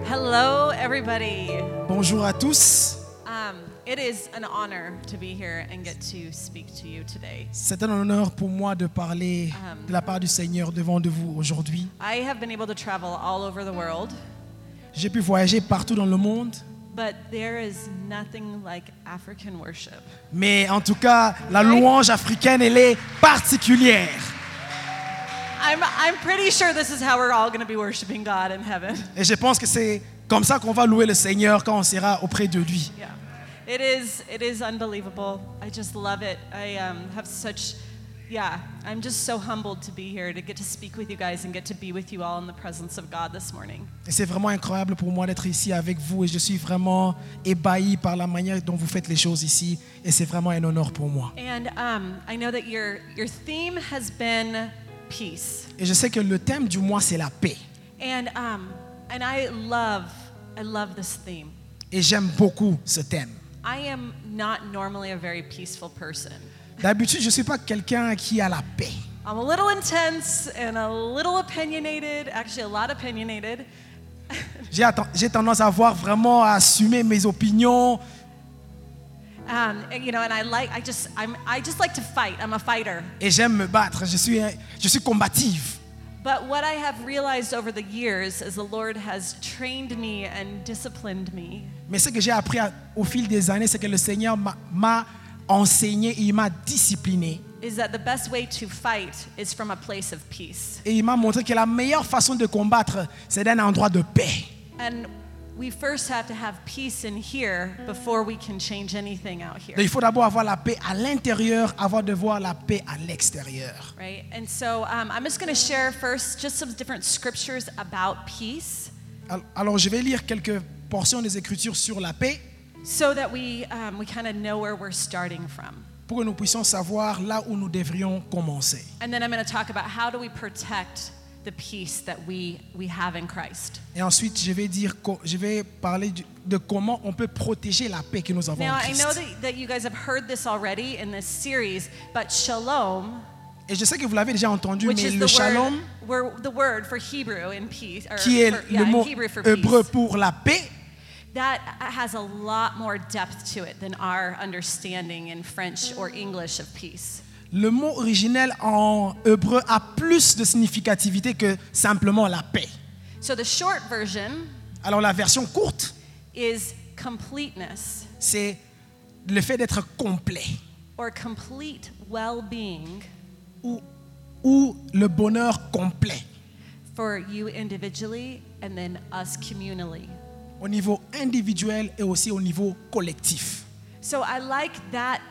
Hello, everybody. Bonjour à tous. It is an honor to be here and get to speak to you today. C'est un honneur pour moi de parler de la part du Seigneur devant de vous aujourd'hui. I have been able to travel all over the world, J'ai pu voyager partout dans le monde, but there is nothing like African worship. mais en tout cas, la louange africaine, elle est particulière. I'm pretty sure this is how we're all going to be worshiping God in heaven. Et je pense que c'est comme ça qu'on va louer le Seigneur quand on sera auprès de lui. Yeah. It is unbelievable. I just love it. I have such, I'm just so humbled to be here, to get to speak with you guys and get to be with you all in the presence of God this morning. Et c'est vraiment incroyable pour moi d'être ici avec vous et je suis vraiment ébahi par la manière dont vous faites les choses ici et c'est vraiment un honneur pour moi. And I know that your theme has been peace. Et je sais que le thème du mois c'est la paix. And I love this theme. Et j'aime beaucoup ce thème. I am not normally a very peaceful person. D'habitude, je ne suis pas quelqu'un qui a la paix. I'm a little intense and a little opinionated, actually a lot opinionated. J'ai tendance à avoir vraiment à assumer mes opinions. And I just like to fight. I'm a fighter. Et j'aime me battre. Je suis combative. But what I have realized over the years is the Lord has trained me and disciplined me. Mais ce que j'ai appris au fil des années, c'est que le Seigneur m'a enseigné et il m'a discipliné. Is that the best way to fight is from a place of peace. Et il m'a montré que la meilleure façon de combattre, c'est d'un endroit de paix. And we first have to have peace in here before we can change anything out here. Donc, il faut d'abord avoir la paix à l'intérieur avant de voir la paix à l'extérieur. Right? And so I'm just going to share first just some different scriptures about peace Alors, je vais lire quelques portions des Écritures sur la paix so that we kind of know where we're starting from. pour que nous puissions savoir là où nous devrions commencer. And then I'm going to talk about how do we protect the peace that we have in Christ. Et ensuite, je vais parler de comment on peut protéger la paix que nous avons Now, en I know Christ. that you guys have heard this already in this series, but shalom, Et je sais que vous l'avez déjà entendu, which mais is le shalom, the word for Hebrew in peace, or qui est le mot in Hebrew for hébreu peace, pour la paix, that has a lot more depth to it than our understanding in French or English of peace. le mot originel en hébreu a plus de significativité que simplement la paix. So the short version Alors la version courte, is completeness c'est le fait d'être complet or complete well-being ou le bonheur complet for you individually and then us communally. au niveau individuel et aussi au niveau collectif. So I like that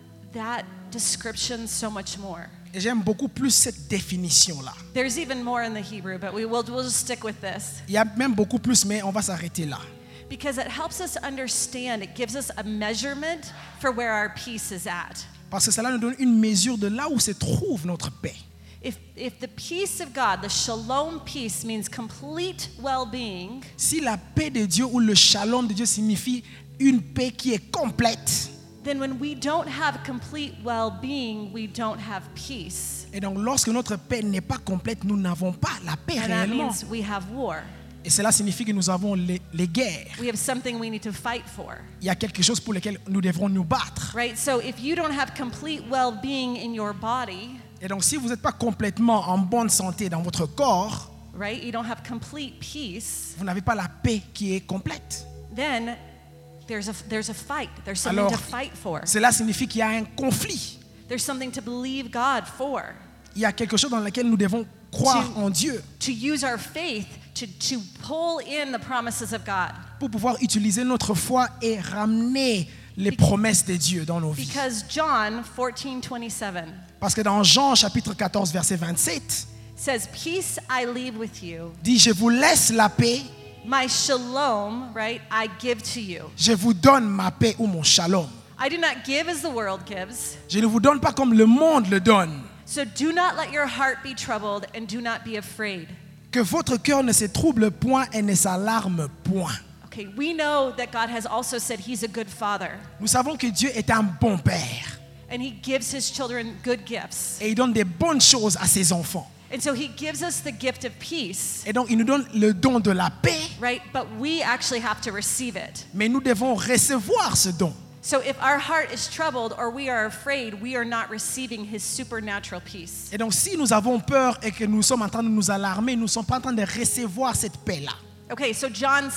description so much more. Et j'aime beaucoup plus cette définition-là. There's even more in the Hebrew, but we'll just stick with this Il y a même beaucoup plus, mais on va s'arrêter là. because it helps us understand. It gives us a measurement for where our peace is at. Parce que cela nous donne une mesure de là où se trouve notre paix. If the peace of God, the shalom peace, means complete well-being, Si la paix de Dieu ou le shalom de Dieu signifie une paix qui est complète, then when we don't have complete well-being, we don't have peace. et donc lorsque notre paix n'est pas complète, nous n'avons pas la paix And that réellement. means we have war. Et cela signifie que nous avons les guerres. We have something we need to fight for. Il y a quelque chose pour lequel nous devrons nous battre. Right? So if you don't have complete well-being in your body, Et donc si vous n'êtes pas complètement en bonne santé dans votre corps, right? You don't have complete peace, vous n'avez pas la paix qui est complète. then there's a fight. There's something Alors, to fight for. cela signifie qu'il y a un conflit. There's something to believe God for. Il y a quelque chose dans lequel nous devons croire en Dieu To use our faith to pull in the promises of God. pour pouvoir utiliser notre foi et ramener les promesses de Dieu dans nos vies. Because John 14:27 Parce que dans Jean chapitre 14 verset 27, says, "Peace I leave with you. dit je vous laisse la paix, My shalom, right, I give to you. je vous donne ma paix ou mon shalom. I do not give as the world gives. Je ne vous donne pas comme le monde le donne. So do not let your heart be troubled and do not be afraid." Que votre cœur ne se trouble point et ne s'alarme point. Okay, we know that God has also said he's a good father Nous savons que Dieu est un bon père and he gives his children good gifts. et il donne des bonnes choses à ses enfants. And so he gives us the gift of peace, Et donc, il nous donne le don de la paix, right? But we actually have to receive it. mais nous devons recevoir ce don. So if our heart is troubled or we are afraid, we are not receiving his supernatural peace. Et donc, si nous avons peur et que nous sommes en train de nous alarmer, nous ne sommes pas en train de recevoir cette paix-là. Okay, so John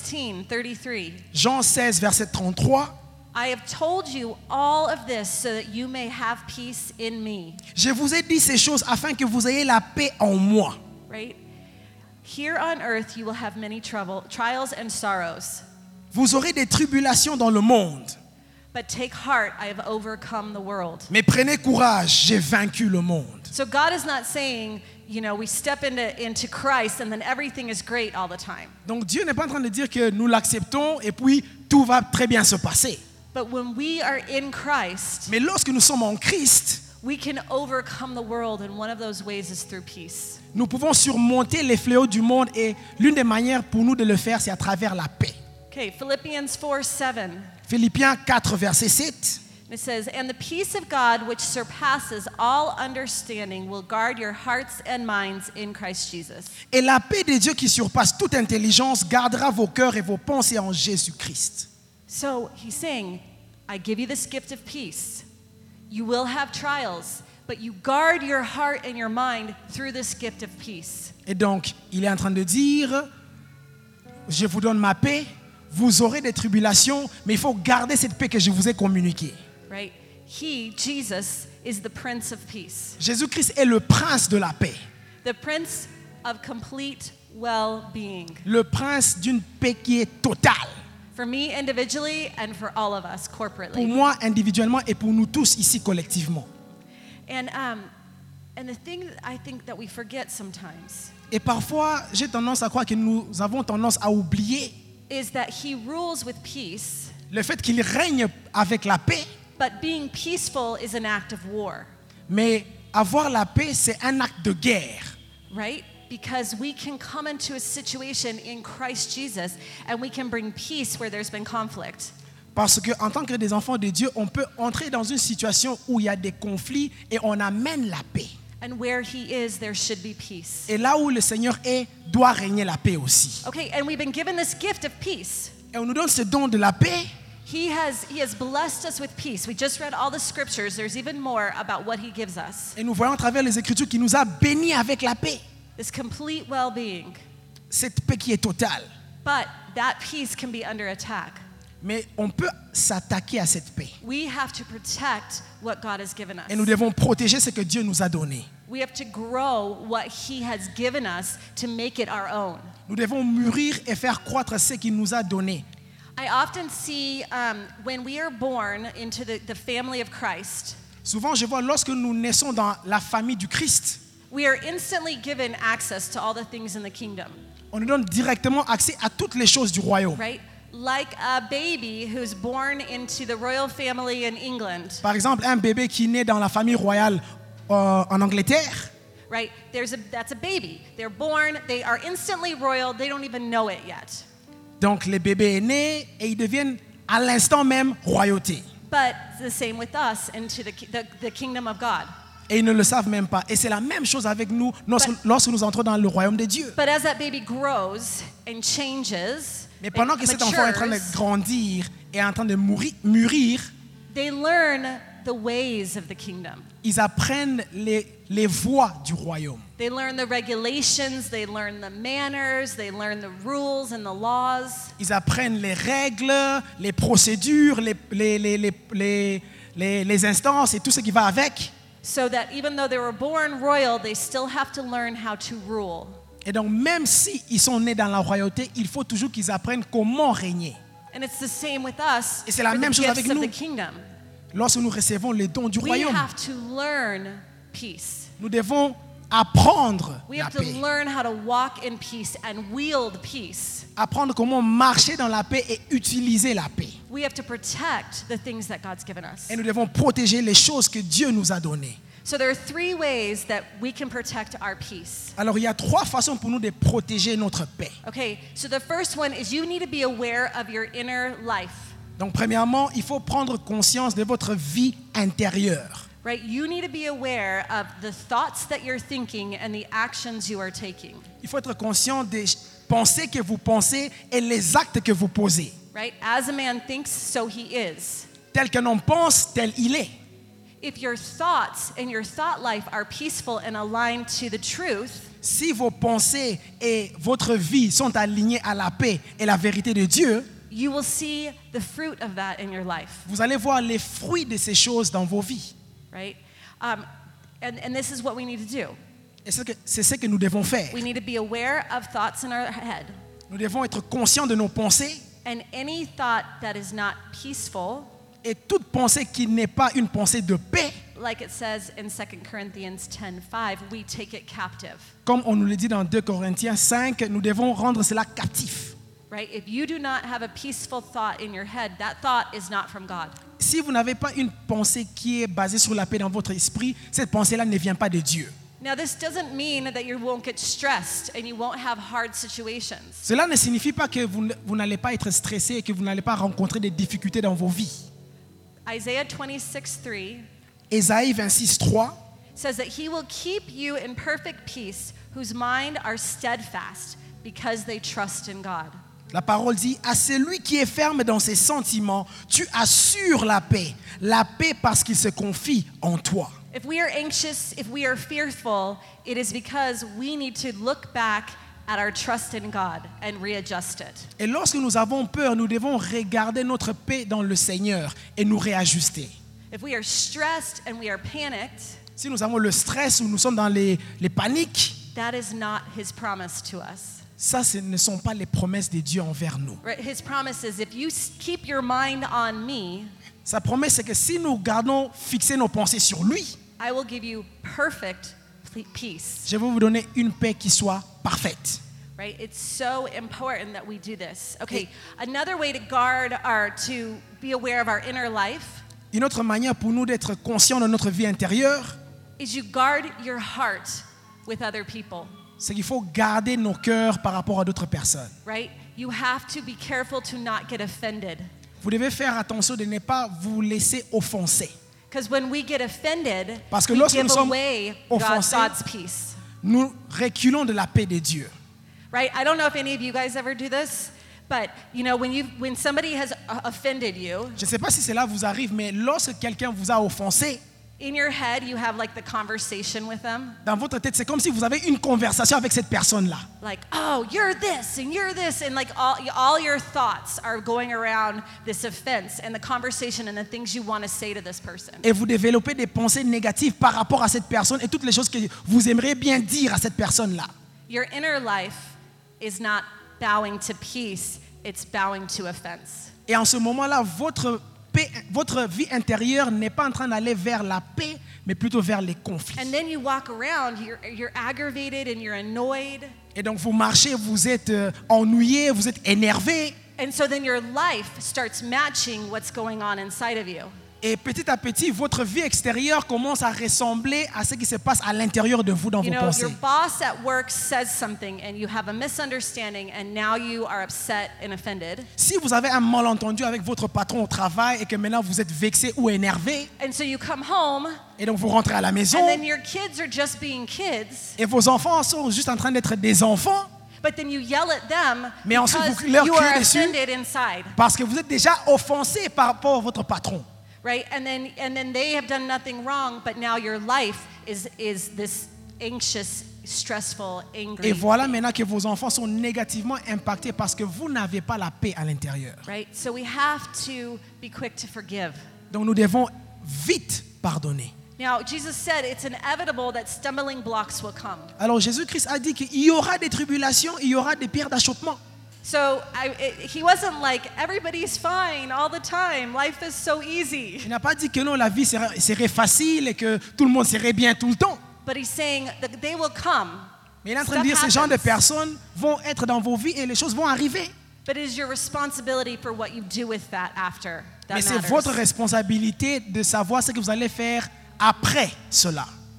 16:33. Jean 16, verset 33. I have told you all of this so that you may have peace in me, Je vous ai dit ces choses afin que vous ayez la paix en moi. right? Here on earth you will have many trials and sorrows. Vous aurez des tribulations dans le monde. But take heart, I have overcome the world. Mais prenez courage, j'ai vaincu le monde. So God is not saying, you know, we step into Christ and then everything is great all the time. Donc Dieu n'est pas en train de dire que nous l'acceptons et puis tout va très bien se passer. But when we are in Christ, Mais lorsque nous sommes en Christ, we can overcome the world, and one of those ways is through peace. nous pouvons surmonter les fléaux du monde et l'une des manières pour nous de le faire, c'est à travers la paix. Okay, Philippians 4:7. Philippiens 4, verset 7. It says, "And the peace of God, which surpasses all understanding, will guard your hearts and minds in Christ Jesus." Et la paix de Dieu qui surpasse toute intelligence gardera vos cœurs et vos pensées en Jésus-Christ. So he's saying, I give you this gift of peace. You will have trials, but you guard your heart and your mind through this gift of peace. Et donc, il est en train de dire, je vous donne ma paix, vous aurez des tribulations, mais il faut garder cette paix que je vous ai communiquée. Right? He, Jesus, is the Prince of Peace, Jésus-Christ est le prince de la paix, the Prince of complete well-being. le prince d'une paix qui est totale. For me individually and for all of us Pour corporately. moi individuellement et pour nous tous ici collectivement. And the thing that I think that we forget sometimes Et parfois, j'ai tendance à croire que nous avons tendance à oublier is that he rules with peace, le fait qu'il règne avec la paix, but being peaceful is an act of war, mais avoir la paix, c'est un acte de guerre. right? Because we can come into a situation in Christ Jesus and we can bring peace where there's been conflict. Parce qu'en tant que des enfants de Dieu, on peut entrer dans une situation où il y a des conflits et on amène la paix. And where he is, there should be peace. Et là où le Seigneur est, doit régner la paix aussi. Okay, and we've been given this gift of peace. Et on nous donne ce don de la paix. He has blessed us with peace. We just read all the scriptures. There's even more about what he gives us. Et nous voyons à travers les Écritures qu'il nous a bénis avec la paix. This complete well-being. Cette paix qui est totale. But that peace can be under attack. Mais on peut s'attaquer à cette paix. We have to protect what God has given us. Et nous devons protéger ce que Dieu nous a donné. We have to grow what he has given us to make it our own. Nous devons mûrir et faire croître ce qu'il nous a donné. I often see when we are born into the family of Christ, Souvent, je vois lorsque nous naissons dans la famille du Christ, we are instantly given access to all the things in the kingdom, on nous donne directement accès à toutes les choses du royaume. right? Like a baby who's born into the royal family in England, Par exemple, un bébé qui naît dans la famille royale en Angleterre, right? That's a baby. They're born, they are instantly royal, they don't even know it yet. donc le bébé est né et ils deviennent à l'instant même royauté. But it's the same with us into the kingdom of God. Et ils ne le savent même pas. Et c'est la même chose avec nous lorsque nous entrons dans le royaume de Dieu. But as that baby grows and changes, Mais pendant and que cet enfant est en train de matures, grandir et en train de mûrir, they learn the ways of the kingdom. ils apprennent les voies du royaume. They learn the regulations, they learn the manners, they learn the rules and the laws. Ils apprennent les règles, les procédures, les instances et tout ce qui va avec. So that even though they were born royal, they still have to learn how to rule. Et donc, même s'ils sont nés dans la royauté, il faut toujours qu'ils apprennent comment régner. And it's the same with us Et c'est la for the même chose gifts avec of nous. the kingdom. Lorsque nous recevons les dons du We royaume, have to learn peace. nous devons apprendre We la have to paix. learn how to walk in peace and wield peace. Apprendre comment marcher dans la paix et utiliser la paix. We have to protect the things that God's given us. Et nous devons protéger les choses que Dieu nous a données. So there are three ways that we can protect our peace. Alors, il y a 3 façons pour nous de protéger notre paix. Okay, so the first one is you need to be aware of your inner life. Donc, premièrement, il faut prendre conscience de votre vie intérieure. right? You need to be aware of the thoughts that you're thinking and the actions you are taking, Il faut être conscient des pensées que vous pensez et les actes que vous posez. right? As a man thinks, so he is. Tel qu'un homme pense, tel il est. If your thoughts and your thought life are peaceful and aligned to the truth, Si vos pensées et votre vie sont alignées à la paix et la vérité de Dieu, you will see the fruit of that in your life, vous allez voir les fruits de ces choses dans vos vies. right? And this is what we need to do. Et c'est ce que nous devons faire. We need to be aware of thoughts in our head. Nous devons être conscients de nos pensées And any thought that is not peaceful, et toute pensée qui n'est pas une pensée de paix, like it says in 2 Corinthians 10:5, we take it captive, comme on nous le dit dans 2 Corinthiens 5, nous devons rendre cela captif. right? If you do not have a peaceful thought in your head, that thought is not from God. Si vous n'avez pas une pensée qui est basée sur la paix dans votre esprit, cette pensée-là ne vient pas de Dieu. Now, this doesn't mean that you won't get stressed and you won't have hard situations. Cela ne signifie pas que vous n'allez pas être stressé et que vous n'allez pas rencontrer des difficultés dans vos vies. Isaiah 26:3 Ésaïe 26:3 says that he will keep you in perfect peace, whose mind are steadfast, because they trust in God. La parole dit, à celui qui est ferme dans ses sentiments, tu assures la paix parce qu'il se confie en toi. If we are anxious, if we are fearful, it is because we need to look back at our trust in God and readjust it. Et lorsque nous avons peur, nous devons regarder notre paix dans le Seigneur et nous réajuster. If we are stressed and we are panicked, Si nous avons le stress ou nous sommes dans les paniques, that is not his promise to us. ça, ce ne sont pas les promesses de Dieu envers nous. Right? His promise is if you keep your mind on me, Sa promesse, c'est que si nous gardons fixer nos pensées sur lui, I will give you perfect peace. je vais vous donner une paix qui soit parfaite. Right? It's so important that we do this. Okay, another way to guard to be aware of our inner life Une autre manière pour nous d'être conscients de notre vie intérieure, is you guard your heart with other people. c'est qu'il faut garder nos cœurs par rapport à d'autres personnes. Right? You have to be careful to not get offended. Vous devez faire attention de ne pas vous laisser offenser. Because when we get offended, Parce que we lorsque give nous sommes away offensés, God's peace. Nous reculons de la paix de Dieu. Right? I don't know if any of you guys ever do this, but you know when somebody has offended you, Je ne sais pas si cela vous arrive, mais lorsque quelqu'un vous a offensé, in your head you have like the conversation with them, dans votre tête, c'est comme si vous avez une conversation avec cette personne-là. like, oh, you're this and like all your thoughts are going around this offense and the conversation and the things you want to say to this person. Et vous développez des pensées négatives par rapport à cette personne et toutes les choses que vous aimeriez bien dire à cette personne-là. Your inner life is not bowing to peace, it's bowing to offense. Et en ce moment-là, votre vie intérieure n'est pas en train d'aller vers la paix, mais plutôt vers les conflits. And then you walk around, you're aggravated and you're annoyed. Et donc vous marchez, vous êtes ennuyé, vous êtes énervé. And so then your life starts matching what's going on inside of you. Et petit à petit, votre vie extérieure commence à ressembler à ce qui se passe à l'intérieur de vous dans You vos know, pensées. your boss at work says something and you have a misunderstanding and now you are upset and offended. Si vous avez un malentendu avec votre patron au travail et que maintenant vous êtes vexé ou énervé, And so you come home et donc vous rentrez à la maison, and then your kids are just being kids, et vos enfants sont juste en train d'être des enfants, but then you yell at them Mais ensuite, because vous leur you are criez dessus. offended inside. parce que vous êtes déjà offensé par rapport à votre patron. Right? And then they have done nothing wrong, but now your life is this anxious, stressful, angry. Et voilà maintenant que vos enfants sont négativement impactés parce que vous n'avez pas la paix à l'intérieur. Right? So we have to be quick to forgive. Donc nous devons vite pardonner. Now, Jesus said it's inevitable that stumbling blocks will come. Alors Jésus-Christ a dit qu'il y aura des tribulations, il y aura des pierres d'achoppement. So he wasn't like, everybody's fine all the time. Life is so easy. Il n'a pas dit que non, la vie serait facile et que tout le monde serait bien tout le temps. But he's saying that they will come. Mais il est en train de dire que ce genre de personnes vont être dans vos vies et les choses vont arriver. But it is your responsibility for what you do with that after. That Mais c'est matters. votre responsabilité de savoir ce que vous allez faire après cela.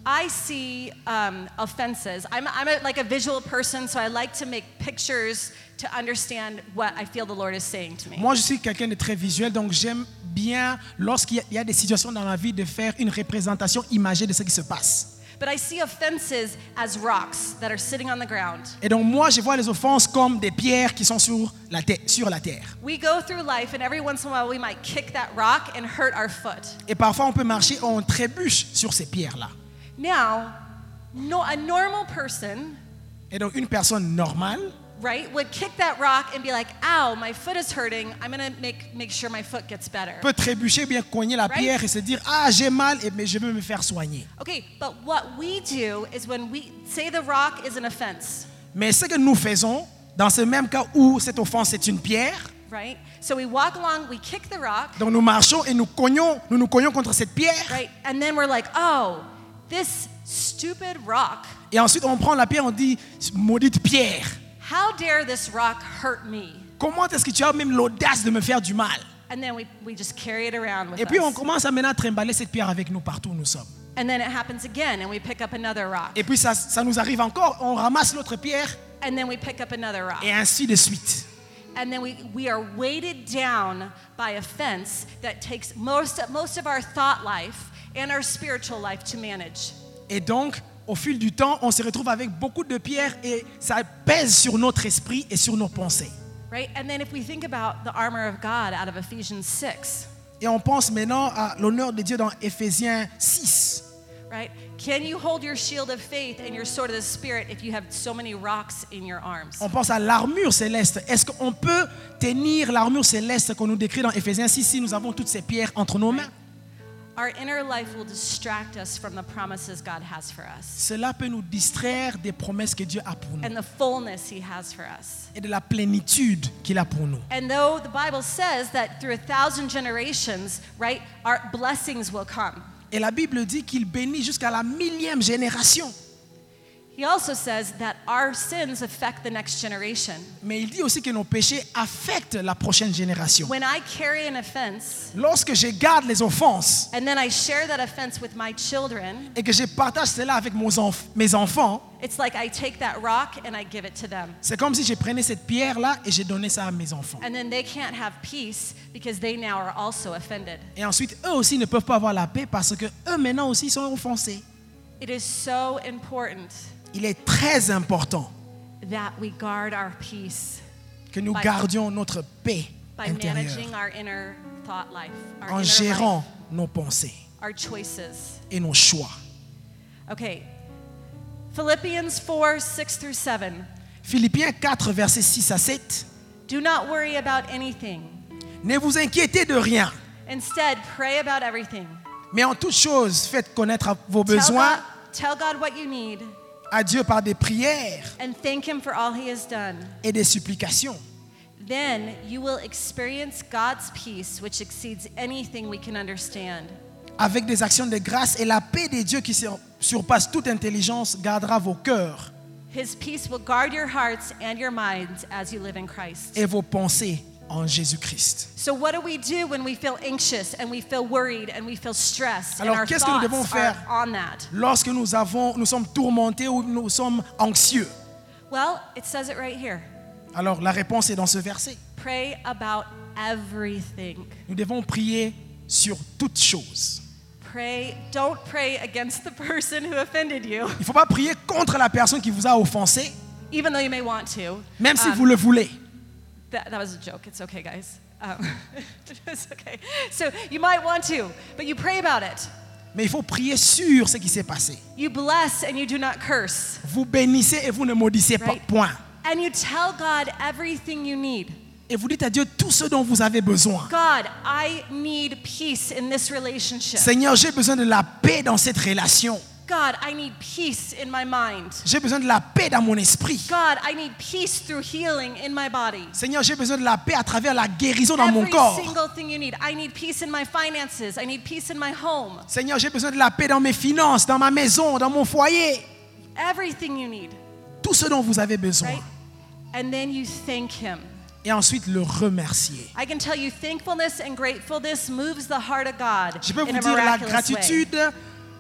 I see offenses. I'm like a visual person, so I like to make pictures to understand what I feel the Lord is saying to me. Moi, je suis quelqu'un de très visuel, donc j'aime bien, lorsqu'il y a des situations dans la vie, de faire une représentation imagée de ce qui se passe. But I see offenses as rocks that are sitting on the ground. Et donc moi, je vois les offenses comme des pierres qui sont sur la terre. We go through life, and every once in a while we might kick that rock and hurt our foot. Et parfois, on peut marcher, on trébuche sur ces pierres-là. Now, a normal person, Et donc une personne normale, right, would kick that rock and be like, ow, my foot is hurting. I'm going to make sure my foot gets better. peut trébucher, bien cogner la Right? pierre et se dire « Ah, j'ai mal, mais je veux me faire soigner. Okay, but what we do is when we say the rock is an offense, » Mais ce que nous faisons, dans ce même cas où cette offense est une pierre, right? So we walk along, we kick the rock, donc nous marchons et nous nous cognons contre cette pierre. right? And then we're like, oh, this stupid rock. Et ensuite, on prend la pierre, on dit « Maudite pierre, How dare this rock hurt me? comment est-ce que tu as même l'audace de me faire du mal ?» And then we just carry it around with Et puis on us. commence à maintenant trimballer cette pierre avec nous partout où nous sommes. And then it happens again, and we pick up another rock. Et puis ça nous arrive encore, on ramasse l'autre pierre And then we pick up another rock. et ainsi de suite. And then we are weighted down by offense that takes most of our thought life and our spiritual life to manage. Et donc, au fil du temps, on se retrouve avec beaucoup de pierres et ça pèse sur notre esprit et sur nos pensées. Right? And then if we think about the armor of God out of Ephesians 6, Et on pense maintenant à l'honneur de Dieu dans Éphésiens 6. right? Can you hold your shield of faith and your sword of the Spirit if you have so many rocks in your arms? On pense à l'armure céleste. Est-ce qu'on peut tenir l'armure céleste qu'on nous décrit dans Éphésiens 6 si nous avons toutes ces pierres entre nos mains? Our inner life will distract us from the promises God has for us Cela peut nous distraire des promesses que Dieu a pour nous and the fullness He has for us. et de la plénitude qu'il a pour nous. And though the Bible says that through 1,000 generations, right, our blessings will come. Et la Bible dit qu'il bénit jusqu'à la 1000e génération. He also says that our sins affect the next generation. Mais il dit aussi que nos péchés affectent la prochaine génération. When I carry an offense Lorsque je garde les offenses and then I share that offense with my children, et que je partage cela avec mes enfants, it's like I take that rock and I give it to them. c'est comme si je prenais cette pierre-là et je donnais ça à mes enfants. And then they can't have peace because they now are also offended. Et ensuite, eux aussi ne peuvent pas avoir la paix parce que eux maintenant aussi sont offensés. It is so important Il est très important that we guard our peace que nous By- gardions notre paix by intérieure managing our inner thought life, our en inner gérant life, nos pensées our choices. et nos choix. Okay. Philippians 4, 6 through 7. Philippiens 4, versets 6 à 7. Do not worry about anything. Ne vous inquiétez de rien, Instead, pray about everything. mais en toute chose, faites connaître vos besoins Tell God what you need à Dieu par des prières and thank Him for all He has done. et des supplications. Then you will experience God's peace, which exceeds anything we can understand. Avec des actions de grâce et la paix de Dieu qui surpasse toute intelligence gardera vos cœurs His peace will guard your hearts and your minds as you live in Christ. et vos pensées en Jésus-Christ. So what do we do when we feel anxious and we feel worried and we feel stressed and Alors, our qu'est-ce que nous devons thoughts are faire? on that? Lorsque nous sommes tourmentés ou nous sommes anxieux, Well, it says it right here. alors la réponse est dans ce verset. Pray about everything. Nous devons prier sur toutes choses. Don't pray against the person who offended you, Il ne faut pas prier contre la personne qui vous a offensé, even though you may want to. même si vous le voulez. That was a joke. It's okay, guys. It's okay. So you might want to, but you pray about it. Mais il faut prier sur ce qui s'est passé. You bless and you do not curse. Vous bénissez et vous ne maudissez pas. Right. Point. And you tell God everything you need. Et vous dites à Dieu tout ce dont vous avez besoin. God, I need peace in this relationship. Seigneur, j'ai besoin de la paix dans cette relation. God, I need peace in my mind. J'ai besoin de la paix dans mon esprit. God, I need peace through healing in my body. Seigneur, j'ai besoin de la paix à travers la guérison dans mon Every corps. single thing you need. I need peace in my finances. I need peace in my home. Seigneur, j'ai besoin de la paix dans mes finances, dans ma maison, dans mon foyer. Everything you need, Tout ce dont vous avez besoin. right? And then you thank Him. Et ensuite le remercier. I can tell you, thankfulness and gratefulness moves the heart of God Je peux in vous a dire, la miraculous way. gratitude touche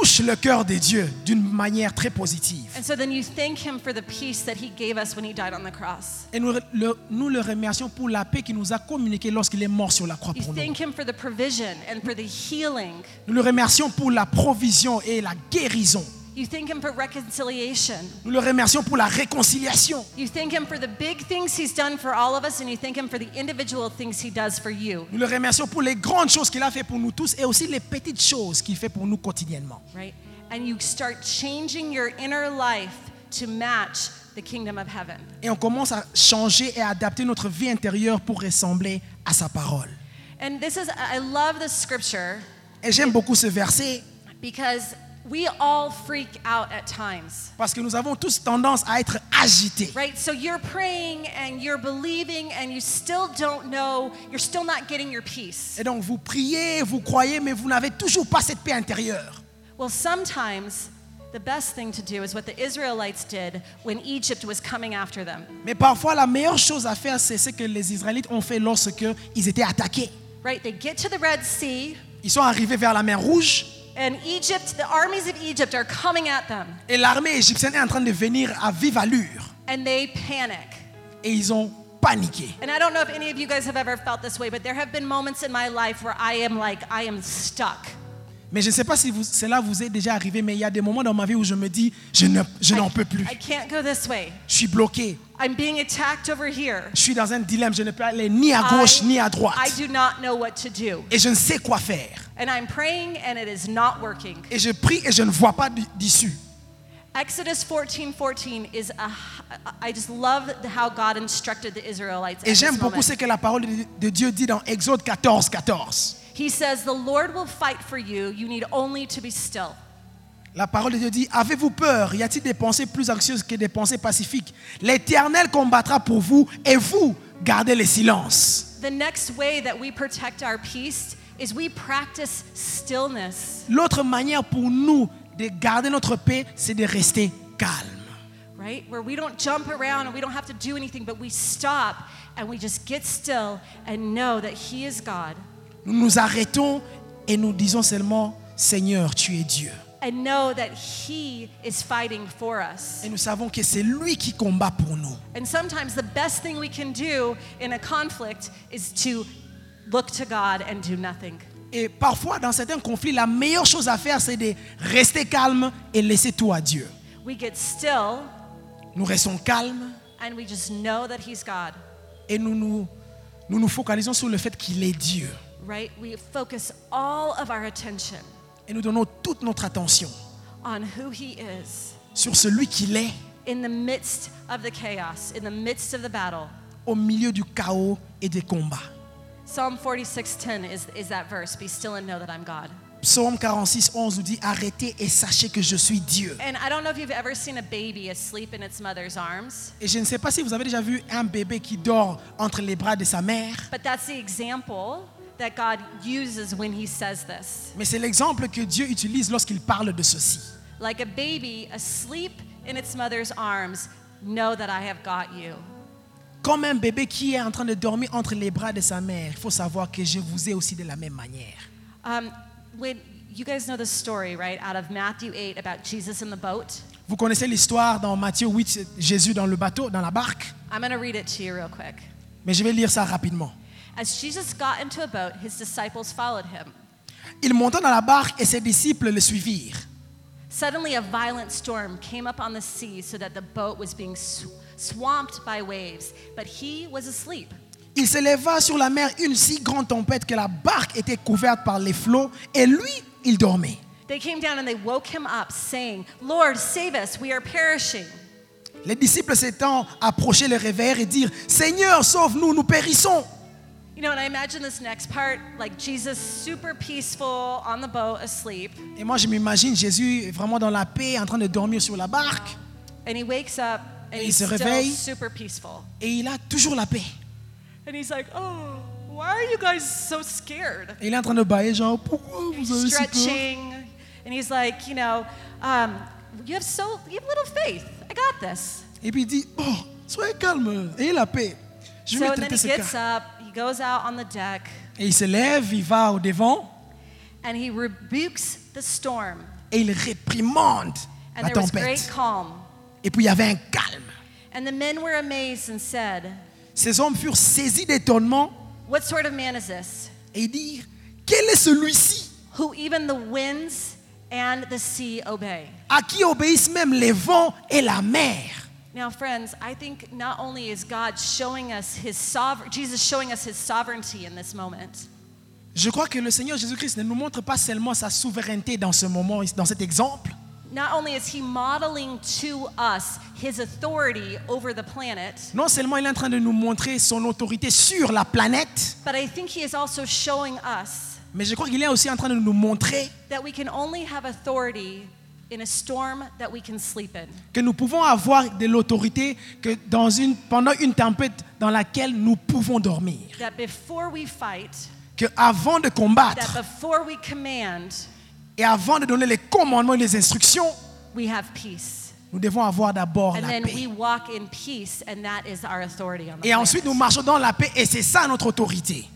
touche le cœur de Dieu d'une manière très positive. And so then you thank him for the peace that he gave us when he died on the cross. Et nous le remercions pour la paix qu'il nous a communiquée lorsqu'il est mort sur la croix You pour nous. thank him for the provision and for the healing. Nous le remercions pour la provision et la guérison. You thank him for reconciliation. Nous le remercions pour la réconciliation. You thank him for the big things he's done for all of us, and you thank him for the individual things he does for you. Nous le remercions pour les grandes choses qu'il a fait pour nous tous et aussi les petites choses qu'il fait pour nous quotidiennement. Right? And you start changing your inner life to match the kingdom of heaven. Et on commence à changer et à adapter notre vie intérieure pour ressembler à sa parole. And I love this scripture Et j'aime beaucoup ce verset because we all freak out at times. parce que nous avons tous tendance à être agités. Right? So you're praying and you're believing and you still don't know, you're still not getting your peace. Et donc vous priez, vous croyez, mais vous n'avez toujours pas cette paix intérieure. Well, sometimes the best thing to do is what the Israelites did when Egypt was coming after them. Mais parfois, la meilleure chose à faire, c'est ce que les Israélites ont fait lorsqu'ils étaient attaqués. Right? They get to the Red Sea, Ils sont arrivés vers la mer Rouge and Egypt, the armies of Egypt are coming at them, et l'armée égyptienne est en train de venir à vive allure. and they panic. Et ils ont paniqué. And I don't know if any of you guys have ever felt this way, but there have been moments in my life where I am stuck. Mais je ne sais pas si cela vous est déjà arrivé, mais il y a des moments dans ma vie où je me dis, je n'en peux plus. I can't go this way. Je suis bloqué. I'm being attacked over here. Je suis dans un dilemme. Je ne peux aller ni à gauche ni à droite. I do not know what to do. Et je ne sais quoi faire. And I'm praying and it is not working. Et je prie et je ne vois pas d'issue. Exodus 14:14 is I just love how God instructed the Israelites at Et this j'aime beaucoup moment. ce que la parole de Dieu dit dans Exode 14, 14. He says, "The Lord will fight for you. You need only to be still." La parole de Dieu dit, avez-vous peur? Y a-t-il des pensées plus anxieuses que des pensées pacifiques? L'Éternel combattra pour vous et vous gardez le silence. The next way that we protect our peace is we practice stillness, L'autre manière pour nous de garder notre paix, c'est de rester calme. right? Where we don't jump around and we don't have to do anything, but we stop and we just get still and know that He is God. Nous nous arrêtons et nous disons seulement, Seigneur, tu es Dieu. And know that He is fighting for us. Et nous savons que c'est lui qui combat pour nous. And sometimes the best thing we can do in a conflict is to look to God and do nothing. Et parfois, dans certains conflits, la meilleure chose à faire, c'est de rester calme et laisser tout à Dieu. We get still Nous restons calmes and we just know that He's God, et nous nous focalisons sur le fait qu'il est Dieu. right? We focus all of our attention Et nous donnons toute notre attention on who He is sur celui qu'il est in the midst of the chaos, in the midst of the battle. au milieu du chaos et des combats. Psalm 46:10 is that verse, "Be still and know that I'm God." Psaume 46, 11 nous dit, arrêtez et sachez que je suis Dieu. And I don't know if you've ever seen a baby asleep in its mother's arms, Et je ne sais pas si vous avez déjà vu un bébé qui dort entre les bras de sa mère, but that's the example that God uses when He says this. mais c'est l'exemple que Dieu utilise lorsqu'il parle de ceci. Like a baby asleep in its mother's arms, know that I have got you. Comme un bébé qui est en train de dormir entre les bras de sa mère, il faut savoir que je vous ai aussi de la même manière. When you guys know the story, right, out of Matthew 8 about Jesus in the boat. Vous connaissez l'histoire dans Matthieu 8, Jésus dans le bateau, dans la barque, I'm going to read it to you real quick. mais je vais lire ça rapidement. As Jesus got into a boat, his disciples followed him. Il monta dans la barque et ses disciples le suivirent. Suddenly, a violent storm came up on the sea so that the boat was being swamped by waves, but he was asleep. Il s'éleva sur la mer une si grande tempête que la barque était couverte par les flots et lui, il dormait. They came down and they woke him up, saying, "Lord, save us, we are perishing." Les disciples s'étant approchés le réveillèrent et dirent, Seigneur, sauve-nous, nous périssons. You know, and I imagine this next part, like Jesus super peaceful on the boat, asleep. Et moi, je m'imagine Jésus vraiment dans la paix, en train de dormir sur la barque. And he wakes up and Et il he's se still réveille. super peaceful. Et il a toujours la paix. And he's like, "Oh, why are you guys so scared?" Et il est en train de bailler, genre, pourquoi vous avez si peur? Stretching. And he's like, you know, you have little faith. I got this. Et puis il dit, oh, soyez calme, ayez la paix. Je vais So and then traiter he ce gets cas. up, he goes out on the deck, Et il se lève, il va au devant and he rebukes the storm. et il réprimande and la there was great tempête. calm. Et puis il y avait un calme. And the men were amazed and said, Ces hommes furent saisis d'étonnement "What sort of man is this, et ils dirent, quel est celui-ci who even the winds and the sea obey?" à qui obéissent même les vents et la mer? Now, friends, I think not only is God showing us Jesus showing us his sovereignty in this moment, Je crois que le Seigneur Jésus-Christ ne nous montre pas seulement sa souveraineté dans ce moment, dans cet exemple, not only is he modeling to us his authority over the planet, non seulement il est en train de nous montrer son autorité sur la planète, but I think he is also showing us mais je crois qu'il est aussi en train de nous montrer that we can only have authority in a storm that we can sleep in. que nous pouvons avoir de l'autorité que pendant une tempête dans laquelle nous pouvons dormir. That before we fight, Que avant de that combattre before we command, et avant de donner les commandements et les instructions, we have peace. nous devons avoir d'abord And la then we paix. walk in peace, and that is our authority on the Et ensuite, nous planet. marchons dans la paix et c'est ça notre autorité.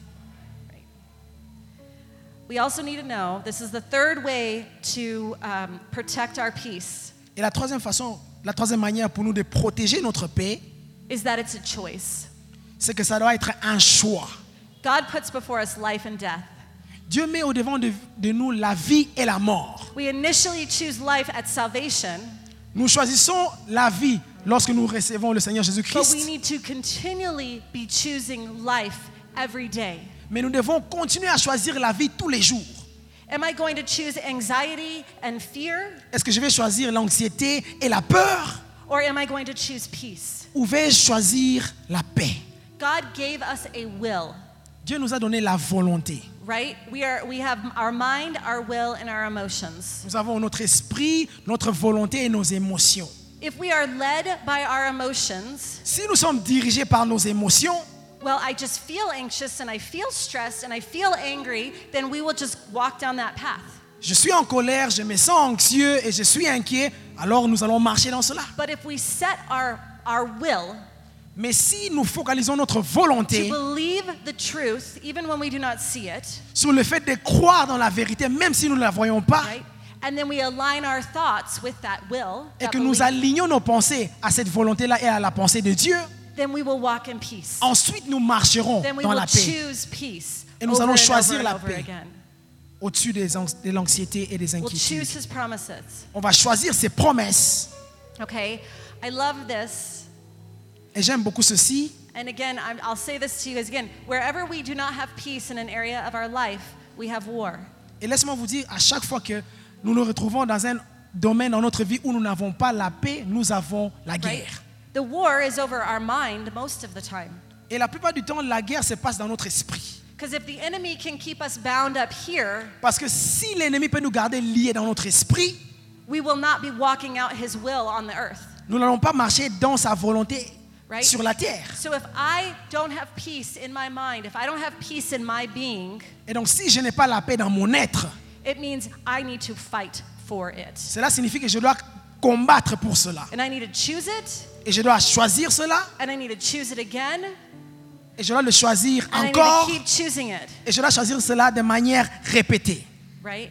We also need to know, this is the third way to protect our peace, Et la troisième manière pour nous de protéger notre paix, is that it's a choice. c'est que ça doit être un choix. God puts before us life and death. Dieu met au devant de nous la vie et la mort. We initially choose life at salvation, Nous choisissons la vie lorsque nous recevons le Seigneur but we Jésus-Christ, need to continually be choosing life every day. mais nous devons continuer à choisir la vie tous les jours. Am I going to choose anxiety and fear, Est-ce que je vais choisir l'anxiété et la peur or am I going to choose peace? ou vais-je choisir la paix? God gave us a will, Dieu nous a donné la volonté. right? We have our mind, our will, and our emotions. Nous avons notre esprit, notre volonté et nos émotions. If we are led by our emotions, Si nous sommes dirigés par nos émotions, well, I just feel anxious and I feel stressed and I feel angry, then we will just walk down that path. je suis en colère, je me sens anxieux et je suis inquiet, alors nous allons marcher dans cela. But if we set our will Mais si nous focalisons notre to volonté believe the truth, even when we do not see it, sur le fait de croire dans la vérité, même si nous ne la voyons pas, right? And then we align our thoughts with that will, et that que nous belief, alignons nos pensées à cette volonté-là et à la pensée de Dieu, then we will walk in peace. ensuite nous marcherons Then we dans will la paix, choose peace Et nous over allons and choisir over la and over paix. again. au-dessus de l'anxiété et des We'll inquiétudes. choose his promises. On va choisir ses promesses. Okay? I love this. Et j'aime beaucoup ceci. And again, I'll say this to you guys again. Wherever we do not have peace in an area of our life, we have war. Et laisse-moi vous dire, à chaque fois que nous nous retrouvons dans un domaine dans notre vie où nous n'avons pas la paix, nous avons la Right? guerre. The war is over our mind most of the time. Et la plupart du temps, la guerre se passe dans notre esprit. Because if the enemy can keep us bound up here, Parce que si l'ennemi peut nous garder liés dans notre esprit, we will not be walking out his will on the earth. nous n'allons pas marcher dans sa volonté Right? sur la terre. So if I don't have peace in my mind, if I don't have peace in my being, Et donc, si je n'ai pas la paix dans mon être, it means I need to fight for it. cela signifie que je dois combattre pour cela. And I need to choose it, Et je dois choisir cela, and I need to choose it again, et je dois le choisir and I encore, need to keep choosing it. et je dois choisir cela de manière répétée. Right?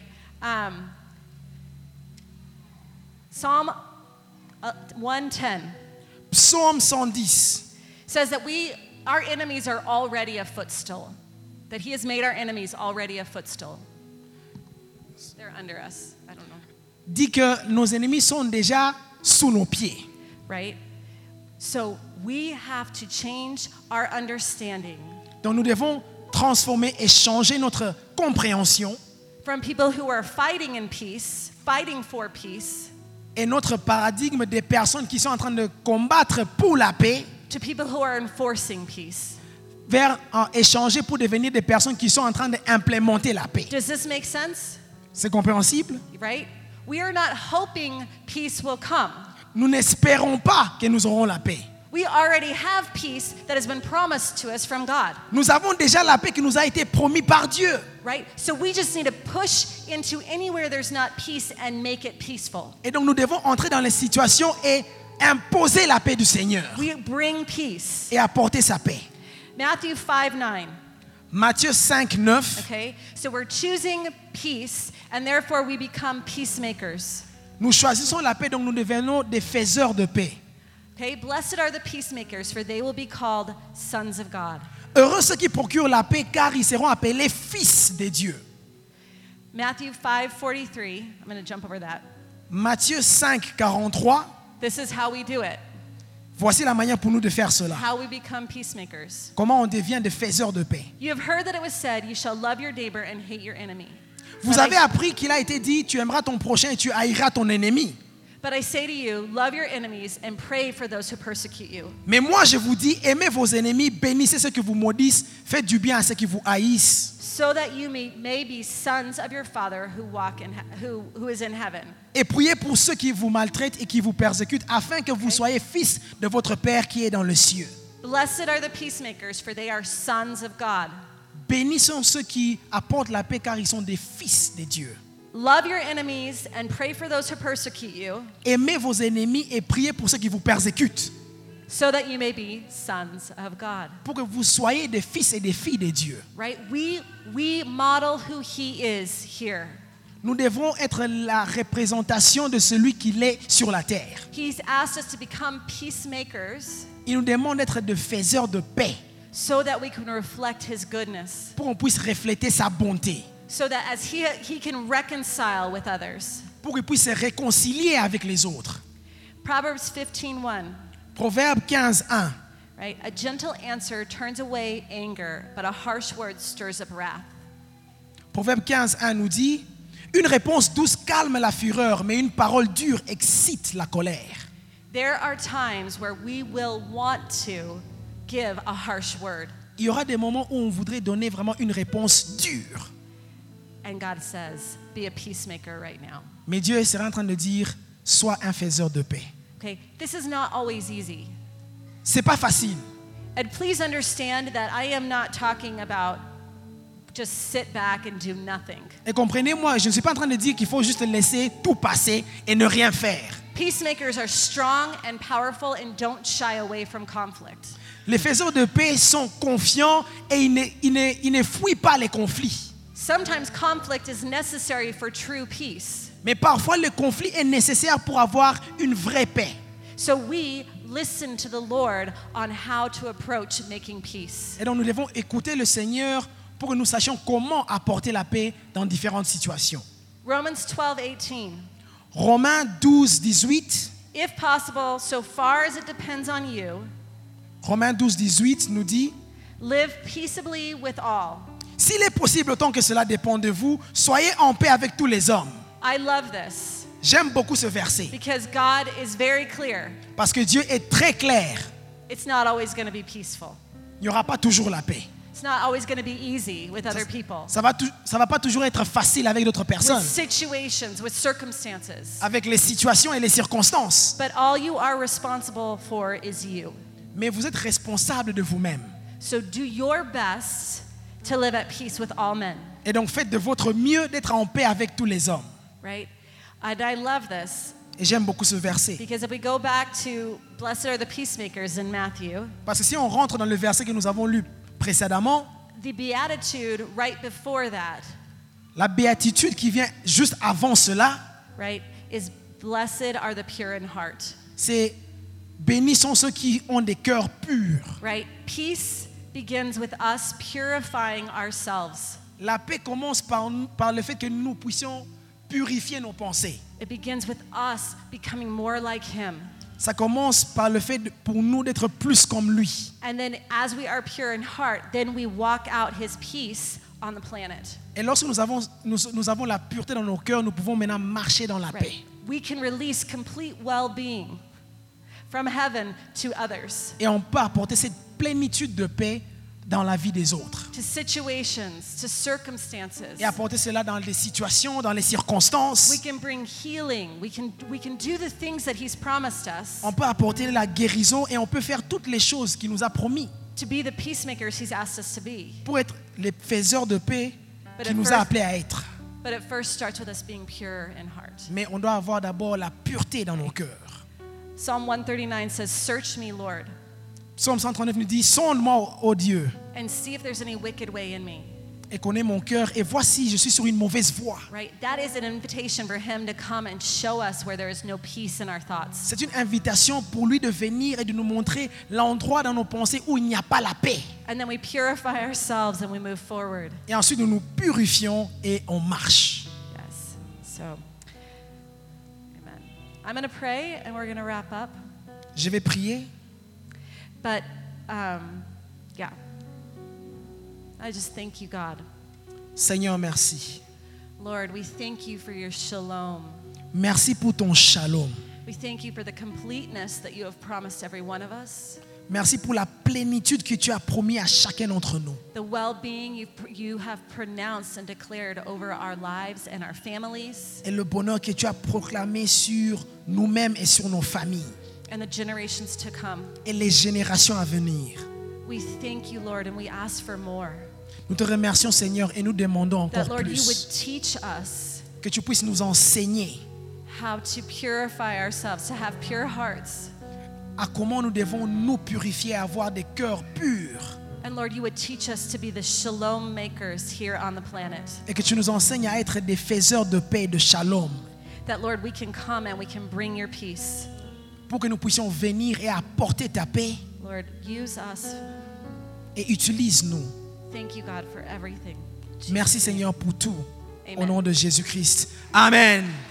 Psalm 110 Psaume 110 says that our enemies are already a footstool. That he has made our enemies already a footstool. They're under us. I don't know. dit que nos ennemis sont déjà sous nos pieds. Right? So we have to change our understanding Donc nous devons transformer et changer notre compréhension from people who are fighting in peace, fighting for peace, et notre paradigme des personnes qui sont en train de combattre pour la paix to people who are enforcing peace. vers échanger pour devenir des personnes qui sont en train d'implémenter la paix. Does this make sense? C'est compréhensible? Right? We are not hoping peace will come. Nous n'espérons pas que nous aurons la paix. We already have peace that has been promised to us from God. Nous avons déjà la paix qui nous a été promise par Dieu. Right? So we just need to push into anywhere there's not peace and make it peaceful. Et donc nous devons entrer dans les situations et imposer la paix du Seigneur We bring peace. et apporter sa paix. Matthew 5:9. Matthieu 5, 9. Okay? So we're choosing peace And therefore we become peacemakers. Nous choisissons la paix, donc nous devenons des faiseurs de paix. Okay, blessed are the peacemakers, for they will be called sons of God. Heureux ceux qui procurent la paix, car ils seront appelés fils de Dieu. Matthew 5:43. I'm going to jump over that. Matthieu 5, 43. This is how we do it. Voici la manière pour nous de faire cela. How we become peacemakers. Comment on devient des faiseurs de paix. You have heard that it was said, you shall love your neighbor and hate your enemy. Vous avez appris qu'il a été dit, tu aimeras ton prochain et tu haïras ton ennemi. But I say to you, love your enemies and pray for those who persecute you. Mais moi je vous dis, aimez vos ennemis, bénissez ceux qui vous maudissent, faites du bien à ceux qui vous haïssent. So that you may be sons of your Father who is in heaven. Et priez pour ceux qui vous maltraitent et qui vous persécutent, afin que vous soyez fils de votre Père qui est dans les cieux. Blessed are the peacemakers, for they are sons of God. Bénis sont ceux qui apportent la paix, car ils sont des fils de Dieu. Love your enemies and pray for those who persecute you, Aimez vos ennemis et priez pour ceux qui vous persécutent, so that you may be sons of God. pour que vous soyez des fils et des filles de Dieu. Right? We model who he is here. Nous devons être la représentation de celui qu'il est sur la terre. He's asked us to become peacemakers Il nous demande d'être des faiseurs de paix, so that we can reflect his goodness, pour qu'on puisse refléter sa bonté, so that as he can reconcile with others. pour qu'il puisse se réconcilier avec les autres. Proverbs 15:1. Proverbe 15, 1. Right? A gentle answer turns away anger, but a harsh word stirs up wrath. Proverbe 15, 1 nous dit, une réponse douce calme la fureur, mais une parole dure excite la colère. There are times where we will want to give a harsh word, Il y aura des moments où on voudrait donner vraiment une réponse dure. and God says, be a peacemaker right now. Mais Dieu sera en train de dire, sois un faiseur de paix. Okay? This is not always easy. C'est pas facile. And please understand that I am not talking about just sit back and do nothing. Et comprenez-moi, je ne suis pas en train de dire qu'il faut juste laisser tout passer et ne rien faire. Peacemakers are strong and powerful and don't shy away from conflict. Les faiseurs de paix sont confiants et ils ne fuient pas les conflits. Sometimes conflict is necessary for true peace. Mais parfois, le conflit est nécessaire pour avoir une vraie paix. So we listen to the Lord on how to approach making peace. Et donc, nous devons écouter le Seigneur pour que nous sachions comment apporter la paix dans différentes situations. Romans 12:18. Romains 12, 18. If possible, so far as it depends on you, Romains 12, 18 nous dit, live peaceably with all. s'il est possible, autant que cela dépend de vous, soyez en paix avec tous les hommes. I love this J'aime beaucoup ce verset because God is very clear. parce que Dieu est très clair. It's not always going to be peaceful. Il n'y aura pas toujours la paix. It's not always going to be easy with other people. Ça va pas toujours être facile avec d'autres With personnes, situations, with circumstances. avec les situations et les circonstances. But all you are responsible for is you. Mais vous êtes responsable de vous-même. So do your best to live at peace with all men, Et donc faites de votre mieux d'être en paix avec tous les hommes. right? And I love this Et j'aime beaucoup ce verset. because if we go back to blessed are the peacemakers in Matthew, Parce que si on rentre dans le verset que nous avons lu précédemment, the beatitude right before that, la béatitude qui vient juste avant cela, right, is blessed are the pure in heart, c'est bénis sont ceux qui ont des cœurs purs. right? Peace begins with us purifying ourselves. La paix commence par le fait que nous puissions purifier nos pensées. It begins with us becoming more like him. Ça commence par le fait pour nous d'être plus comme lui. And then as we are pure in heart, then we walk out his peace on the planet. Et lorsque nous avons la pureté dans nos cœurs, nous pouvons maintenant marcher dans la paix. Right. We can release complete well-being from heaven to others, Et on peut apporter cette plénitude de paix dans la vie des autres. to situations, to circumstances. Et apporter cela dans les situations, dans les circonstances. We can bring healing. We can do the things that he's promised us On peut apporter la guérison et on peut faire toutes les choses qu'il nous a promis to be the peacemakers he's asked us to be. pour être les faiseurs de paix But qu'il at nous first- a appelés à être. But it first starts with us being pure in heart. Mais on doit avoir d'abord la pureté dans nos cœurs. Psalm 139 says, "Search me, Lord, Psaume 139 nous dit, sonde-moi, ô Dieu, and see if there's any wicked way in me, et connaît mon cœur, et voici, je suis sur une mauvaise voie. Right? That is an invitation for him to come and show us where there is no peace in our thoughts. C'est une invitation pour lui de venir et de nous montrer l'endroit dans nos pensées où il n'y a pas la paix. And then we purify ourselves and we move forward. Et ensuite, nous nous purifions et on marche. Yes. So, amen. I'm going to pray and we're going to wrap up. Je vais prier. But, yeah. I just thank you, God. Seigneur, merci. Lord, we thank you for your shalom. Merci pour ton shalom. We thank you for the completeness that you have promised every one of us. Merci pour la plénitude que tu as promis à chacun d'entre nous. The well-being you have pronounced and declared over our lives and our families. Et le bonheur que tu as proclamé sur nous-mêmes et sur nos familles. And the generations to come. Et les générations à venir. We thank you, Lord, and we ask for more. Nous te remercions, Seigneur, et nous demandons That, encore Lord, you would plus teach us que tu puisses nous enseigner how to purify ourselves, to have pure hearts. à comment nous devons nous purifier, avoir des cœurs purs. And Lord, you would teach us to be the shalom makers here on the planet. Et que tu nous enseignes à être des faiseurs de paix et de shalom. That, Lord, we can come and we can bring your peace. Pour que nous puissions venir et apporter ta paix. Lord, use us. Et utilise-nous. Thank you, God, for everything. Merci, Seigneur, pour tout. Amen. Au nom de Jésus-Christ. Amen.